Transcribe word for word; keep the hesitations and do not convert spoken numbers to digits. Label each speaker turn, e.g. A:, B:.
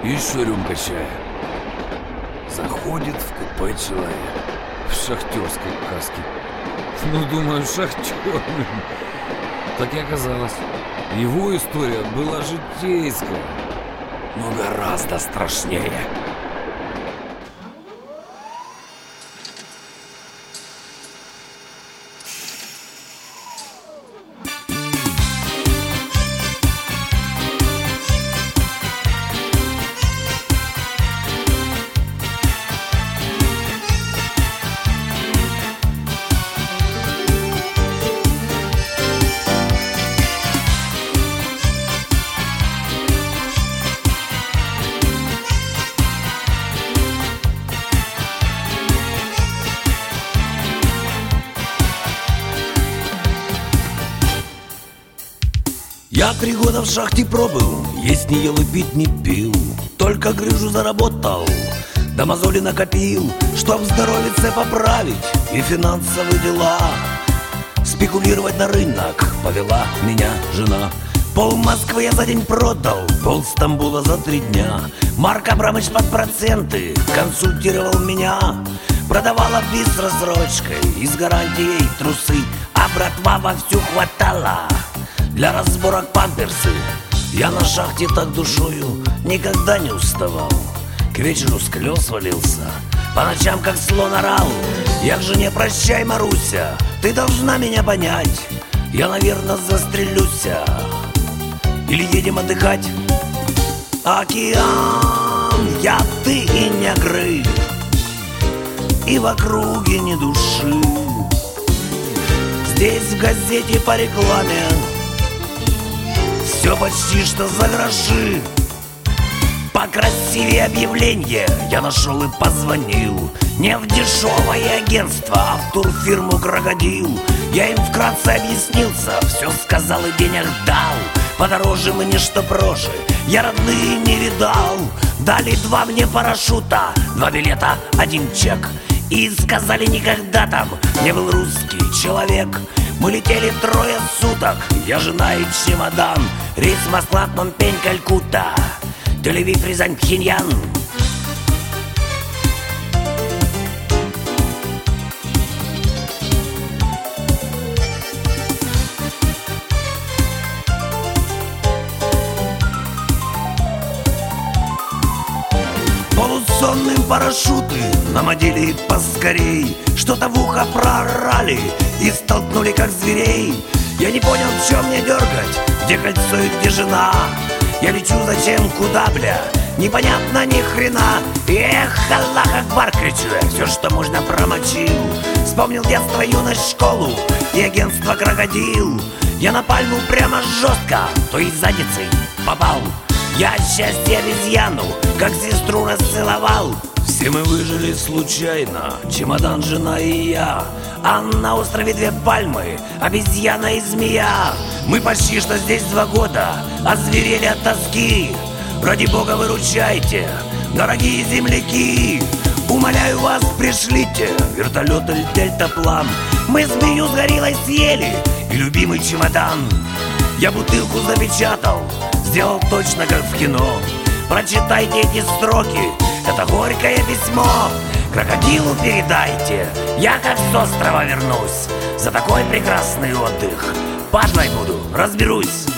A: Еще рюмка чая. Заходит в купе человек в шахтерской каске. Ну, думаю, шахтер. Так и оказалось. Его история была житейская, но гораздо страшнее.
B: Я три года в шахте пробыл, есть не ел и пить не пил. Только грыжу заработал, да мозоли накопил, чтоб здоровье поправить и финансовые дела. Спекулировать на рынок повела меня жена. Пол Москвы я за день продал, пол Стамбула за три дня. Марк Абрамович под проценты консультировал меня. Продавала бис с рассрочкой и с гарантией трусы, а братва вовсю хватала для разборок памперсы. Я на шахте так душою никогда не уставал. К вечеру с колес валился, по ночам как слон орал. Я к жене: прощай, Маруся, ты должна меня понять. Я, наверное, застрелюся. Или едем отдыхать? Океан, я, ты и негры, и в округе ни души. Здесь в газете по рекламе все почти что за гроши. Покрасивее объявление я нашел и позвонил. Не в дешевое агентство, а в турфирму «Крокодил». Я им вкратце объяснился, все сказал и денег дал. Подороже мне, что проще, я родные не видал. Дали два мне парашюта, два билета, один чек. И сказали: никогда там не был русский человек. Мы летели трое суток, я, жена и чемодан. Рейс Москва, Пномпень, Калькутта, Тель-Авив, Рязань, Пхеньян. Полусонным парашюты нам одели поскорей. Что-то в ухо проорали и столкнули как зверей. Я не понял, в чем мне дергать, где кольцо и где жена. Я лечу зачем, куда, бля, непонятно ни хрена. Эх, Аллах Акбар, кричу я, все, что можно, промочил. Вспомнил детство, юность, школу и агентство «Крокодил». Я на пальму прямо жестко, то и задницей попал. Я счастье обезьяну, как сестру, расцеловал. Все мы выжили случайно, чемодан, жена и я. А на острове две пальмы, обезьяна и змея. Мы почти что здесь два года, озверели от тоски. Ради бога, выручайте, дорогие земляки. Умоляю вас, пришлите вертолет или дельтаплан. Мы змею с гориллой съели и любимый чемодан. Я бутылку запечатал, сделал точно как в кино. Прочитайте эти строки, это горькое письмо. Крокодилу передайте, я как с острова вернусь. За такой прекрасный отдых падлой буду, разберусь.